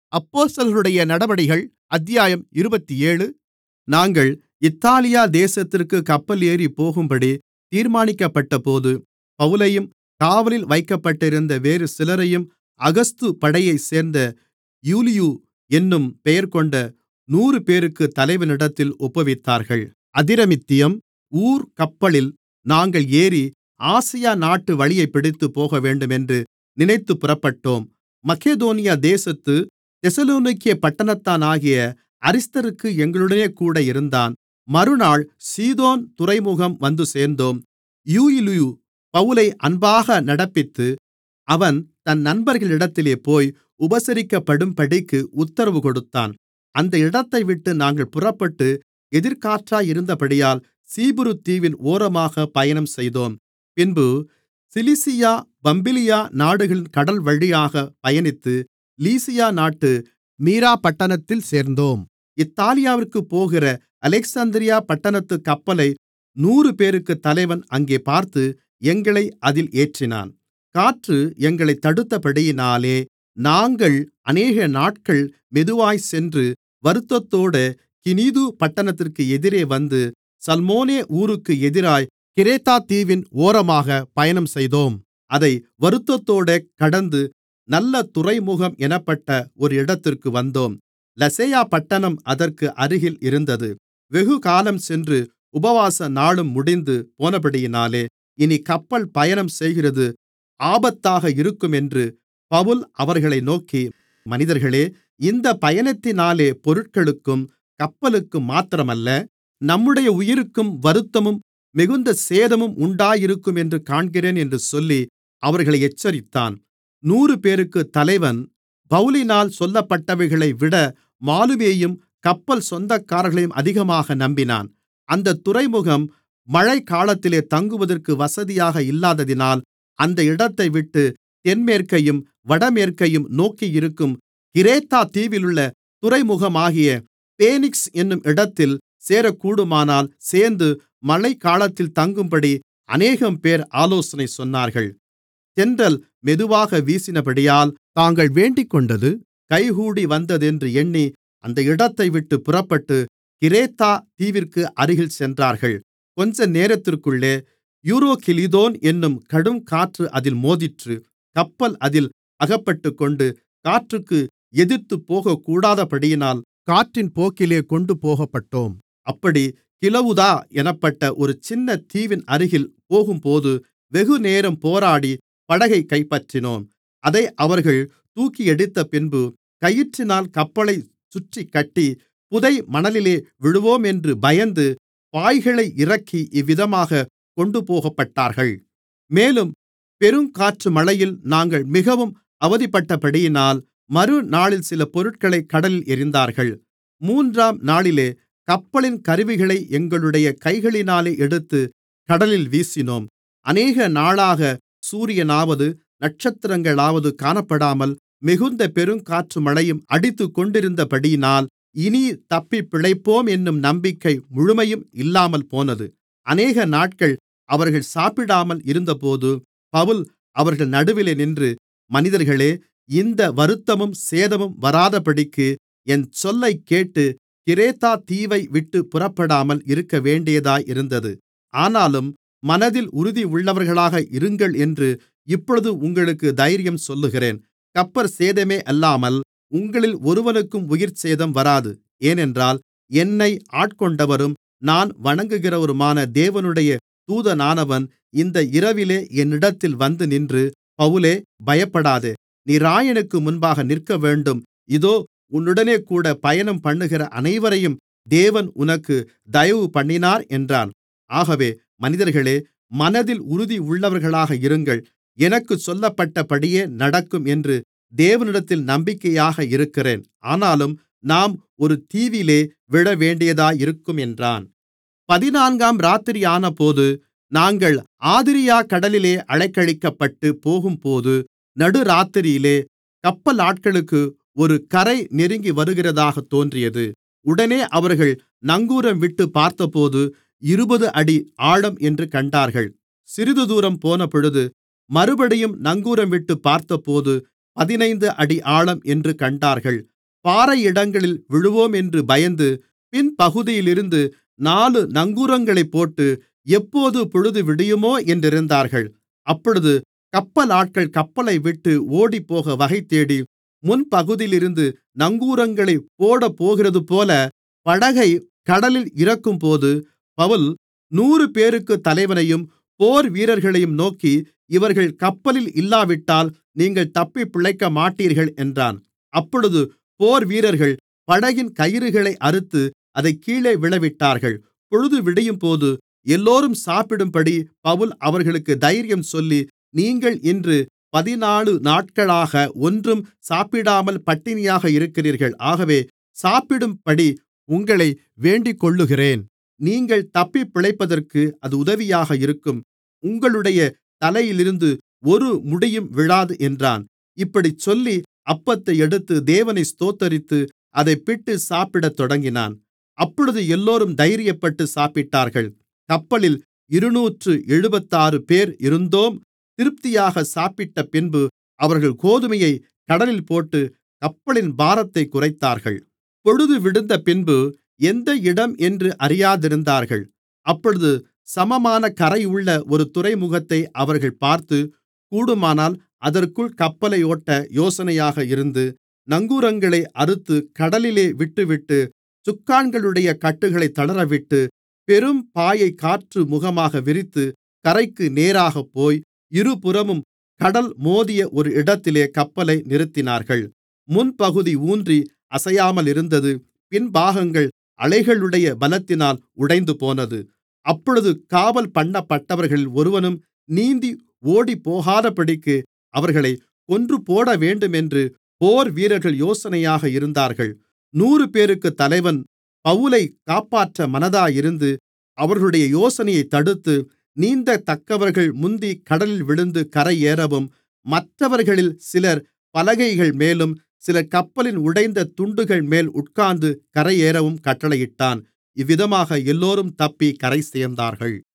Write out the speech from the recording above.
அப்போஸ்தலர்களுடைய நடபடிகள் அத்தியாயம் 27. நாங்கள் இத்தாலியா தேசத்திற்குக் கப்பல் ஏறிப்போகும்படி தீர்மானிக்கப்பட்டபோது பவுலையும் காவலில் வைக்கப்பட்டிருந்த வேறு சிலரையும் அகஸ்து படையைச் சேர்ந்த யூலியு என்னும் பெயர்கொண்ட 100 பேருக்குத் தலைவனிடத்தில் ஒப்புவித்தார்கள். அதிரமித்தியம் ஊர் கப்பலில் நாங்கள் ஏறி ஆசியா நாட்டு வழியைப் பிடித்துப் போகவேண்டுமென்று நினைத்துப் புறப்பட்டோம். மக்கெதோனியா தேசத்து தெசலோனிக்கே பட்டணத்தானாகிய அரிஸ்தர்க்கு எங்களுடனேகூட இருந்தான். மறுநாள் சீதோன் துறைமுகம் வந்து சேர்ந்தோம். யூலியு பவுலை அன்பாக நடப்பித்து அவன் தன் நண்பர்களிடத்திலே போய் உபசரிக்கப்படும்படிக்கு உத்தரவு கொடுத்தான். அந்த இடத்தைவிட்டு நாங்கள் புறப்பட்டு எதிர்க்காற்றாயிருந்தபடியால் சீப்புரு தீவின் ஓரமாகப் பயணம் செய்தோம். பின்பு சிலிசியா பம்பிலியா நாடுகளின் கடல்வழியாகப் பயணித்து லீசியா நாட்டு மீரா பட்டணத்தில் சேர்ந்தோம். இத்தாலியாவிற்குப் போகிற அலெக்சந்திரியா பட்டணத்துக் கப்பலை 100 பேருக்குத் தலைவன் அங்கே பார்த்து எங்களை அதில் ஏற்றினான். காற்று எங்களைத் தடுத்தபடியினாலே நாங்கள் அநேக நாட்கள் மெதுவாய்ச் சென்று வருத்தத்தோடே கினீது பட்டணத்திற்கு எதிரே வந்து சல்மோனே ஊருக்கு எதிராய்க் கிரேத்தா தீவின் ஓரமாகப் பயணம் செய்தோம். அதை வருத்தத்தோடே கடந்து நல்ல துறைமுகம் என்னப்பட்ட ஒரு இடத்திற்கு வந்தோம். லசேயா பட்டணம் அதற்கு அருகில் இருந்தது. வெகுகாலம் சென்று உபவாச நாளும் முடிந்து போனபடியினாலே இனி கப்பல் பயணம் செய்கிறது ஆபத்தாக இருக்குமென்று பவுல் அவர்களை நோக்கி, மனிதர்களே, இந்தப் பயணத்தினாலே பொருட்களுக்கும் கப்பலுக்கும் மாத்திரமல்ல, நம்முடைய உயிருக்கும் வருத்தமும் மிகுந்த சேதமும் உண்டாயிருக்குமென்று காண்கிறேன் என்று சொல்லி அவர்களை எச்சரித்தான். 100 பேருக்குத் தலைவன் பவுலினால் சொல்லப்பட்டவைகளைவிட மாலுமியையும் கப்பல் சொந்தக்காரர்களையும் அதிகமாக நம்பினான். அந்தத் துறைமுகம் மழைக்காலத்திலே தங்குவதற்கு வசதியாக இல்லாததினால் அந்த இடத்தைவிட்டு தென்மேற்கையும் வடமேற்கையும் நோக்கியிருக்கும் கிரேத்தா தீவிலுள்ள துறைமுகமாகிய பேனிக்ஸ் என்னும் இடத்தில் சேரக்கூடுமானால் சேர்ந்து மழைக்காலத்தில் தங்கும்படி அநேகம்பேர் ஆலோசனை சொன்னார்கள். தென்றல் மெதுவாக வீசினபடியால் தாங்கள் வேண்டிக்கொண்டது கைகூடி வந்ததென்று எண்ணி அந்த இடத்தைவிட்டுப் புறப்பட்டு கிரேத்தா தீவிற்கு அருகில் சென்றார்கள். கொஞ்ச நேரத்திற்குள்ளே யூரோக்கிலிதோன் என்னும் கடுங்காற்று அதில் மோதிற்று. கப்பல் அதில் அகப்பட்டுக்கொண்டு காற்றுக்கு எதிர்த்துப் போகக்கூடாதபடியினால் காற்றின் போக்கிலே கொண்டுபோகப்பட்டோம். அப்படி கிலவுதா என்னப்பட்ட ஒரு சின்ன தீவின் அருகில் போகும்போது வெகுநேரம் போராடி படகைக் கைப்பற்றினோம். அதை அவர்கள் தூக்கியெடுத்தபின்பு கயிற்றினால் கப்பலைச் சுற்றிக்கட்டி புதை மணலிலே விழுவோமென்று பயந்து பாய்களை இறக்கி இவ்விதமாகக் கொண்டுபோகப்பட்டார்கள். மேலும் பெருங்காற்று மழையில் நாங்கள் மிகவும் அவதிப்பட்டபடியினால் மறுநாளில் சில பொருட்களைக் கடலில் எறிந்தார்கள். 3ஆம் நாளிலே கப்பலின் கருவிகளை எங்களுடைய கைகளினாலே எடுத்து கடலில் வீசினோம். அநேக நாளாக சூரியனாவது நட்சத்திரங்களாவது காணப்படாமல் மிகுந்த பெருங்காற்று மழையும் அடித்துக்கொண்டிருந்தபடியினால் இனி தப்பிப் பிழைப்போம் என்னும் நம்பிக்கை முழுமையும் இல்லாமல் போனது. அநேக நாட்கள் அவர்கள் சாப்பிடாமல் இருந்தபோது பவுல் அவர்கள் நடுவிலே நின்று, மனிதர்களே, இந்த வருத்தமும் சேதமும் வராதபடிக்கு என் சொல்லைக் கேட்டு கிரேத்தா தீவை விட்டுப் புறப்படாமல் இருக்கவேண்டியதாயிருந்தது. ஆனாலும் மனதில் உறுதியுள்ளவர்களாக இருங்கள் என்று இப்பொழுது உங்களுக்கு தைரியம் சொல்லுகிறேன். கப்பற் சேதமே அல்லாமல் உங்களில் ஒருவனுக்கும் உயிர்ச்சேதம் வராது. ஏனென்றால் என்னை ஆட்கொண்டவரும் நான் வணங்குகிறவருமான தேவனுடைய தூதனானவன் இந்த இரவிலே என்னிடத்தில் வந்து நின்று, பவுலே, பயப்படாதே, நீ இராயனுக்கு முன்பாக நிற்கவேண்டும். இதோ உன்னுடனேகூட பயணம் பண்ணுகிற அனைவரையும் தேவன் உனக்கு தயவுபண்ணினார் என்றான். ஆகவே மனிதர்களே, மனதில் உறுதியுள்ளவர்களாக இருங்கள். எனக்குச் சொல்லப்பட்டபடியே நடக்கும் என்று தேவனிடத்தில் நம்பிக்கையாக இருக்கிறேன். ஆனாலும் நாம் ஒரு தீவிலே விழவேண்டியதாயிருக்கும் என்றான். 14ஆம் இராத்திரியானபோது நாங்கள் ஆதிரியா கடலிலே அலைக்கழிக்கப்பட்டு போகும்போது நடுராத்திரியிலே கப்பலாட்களுக்கு ஒரு கரை நெருங்கி வருகிறதாகத் தோன்றியது. உடனே அவர்கள் நங்கூரம் விட்டுப் பார்த்தபோது 20 அடி ஆழம் என்று கண்டார்கள். சிறிது தூரம் போனபொழுது மறுபடியும் நங்கூரம் விட்டுப் பார்த்தபோது 15 அடி ஆழம் என்று கண்டார்கள். பாறை இடங்களில் விழுவோம் என்று பயந்து பின்பகுதியிலிருந்து 4 நங்கூரங்களைப் போட்டு எப்போது பொழுது விடியுமோ என்றிருந்தார்கள். அப்பொழுது கப்பலாட்கள் கப்பலைவிட்டு ஓடிப்போக வகைதேடி முன்பகுதியிலிருந்து நங்கூரங்களைப் போடப்போகிறதுபோல படகைக் கடலில் இறக்கும்போது பவுல் 100 பேருக்குத் தலைவனையும் போர்வீரர்களையும் நோக்கி, இவர்கள் கப்பலில் இல்லாவிட்டால் நீங்கள் தப்பிப் பிழைக்கமாட்டீர்கள் என்றான். அப்பொழுது போர்வீரர்கள் படகின் கயிறுகளை அறுத்து அதைக் கீழே விழவிட்டார்கள். பொழுது விடியும்போது எல்லோரும் சாப்பிடும்படி பவுல் அவர்களுக்கு தைரியம் சொல்லி, நீங்கள் இன்று 14 நாட்களாக ஒன்றும் சாப்பிடாமல் பட்டினியாக இருக்கிறீர்கள். ஆகவே சாப்பிடும்படி உங்களை வேண்டிக்கொள்ளுகிறேன். நீங்கள் தப்பிப் பிழைப்பதற்கு அது உதவியாக இருக்கும். உங்களுடைய தலையிலிருந்து ஒரு முடியும் விழாது என்றான். இப்படிச் சொல்லி அப்பத்தை எடுத்து தேவனை ஸ்தோத்தரித்து அதைப் பிட்டு சாப்பிடத் தொடங்கினான். அப்பொழுது எல்லோரும் தைரியப்பட்டு சாப்பிட்டார்கள். கப்பலில் 276 பேர் இருந்தோம். திருப்தியாக சாப்பிட்டபின்பு அவர்கள் கோதுமையைக் கடலில் போட்டு கப்பலின் பாரத்தைக் குறைத்தார்கள். பொழுது விடிந்தபின்பு எந்த இடம் என்று அறியாதிருந்தார்கள். அப்பொழுது சமமான கரையுள்ள ஒரு துறைமுகத்தை அவர்கள் பார்த்து, கூடுமானால் அதற்குள் கப்பலை ஓட்ட யோசனையாக இருந்து, நங்கூரங்களை அறுத்து கடலிலே விட்டுவிட்டு, சுக்கான்களுடைய கட்டுகளைத் தளரவிட்டு, பெரும் பாயைக் காற்று முகமாக விரித்து, கரைக்கு நேராகப் போய், இருபுறமும் கடல் மோதிய ஒரு இடத்திலே கப்பலை நிறுத்தினார்கள். முன்பகுதி ஊன்றி அசையாமலிருந்தது. பின்பாகங்கள் அலைகளுடைய பலத்தினால் உடைந்துபோனது. அப்பொழுது காவல் பண்ணப்பட்டவர்களில் ஒருவனும் நீந்தி ஓடிப்போகாதபடிக்கு அவர்களைக் கொன்றுபோடவேண்டுமென்று போர்வீரர்கள் யோசனையாக இருந்தார்கள். 100 பேருக்குத் தலைவன் பவுலைக் காப்பாற்ற மனதாயிருந்து அவர்களுடைய யோசனையைத் தடுத்து, நீந்தத்தக்கவர்கள் முந்திக் கடலில் விழுந்து கரையேறவும், மற்றவர்களில் சிலர் பலகைகள் மேலும் சிலர் கப்பலின் உடைந்த துண்டுகள்மேல் உட்கார்ந்து கரையேறவும் கட்டளையிட்டான். இவ்விதமாக எல்லோரும் தப்பிக் கரைசேர்ந்தார்கள்.